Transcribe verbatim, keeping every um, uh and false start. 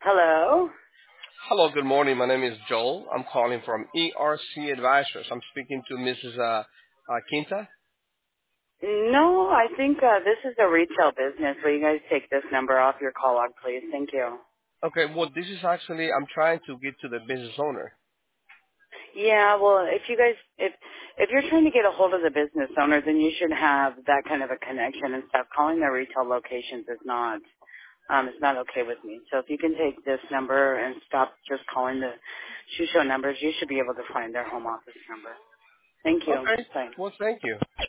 Hello? Hello, good morning. My name is Joel. I'm calling from E R C Advisors. I'm speaking to Missus Uh, uh, Quinta. No, I think uh, this is a retail business. Will you guys take this number off your call log, please? Thank you. Okay, well, this is actually, I'm trying to get to the business owner. Yeah, well, if you guys, if if you're trying to get a hold of the business owner, then you should have that kind of a connection and stuff. Calling their retail locations is not, um, it's not okay with me. So if you can take this number and stop just calling the shoe show numbers, you should be able to find their home office number. Thank you. Okay, Bye. well, thank you.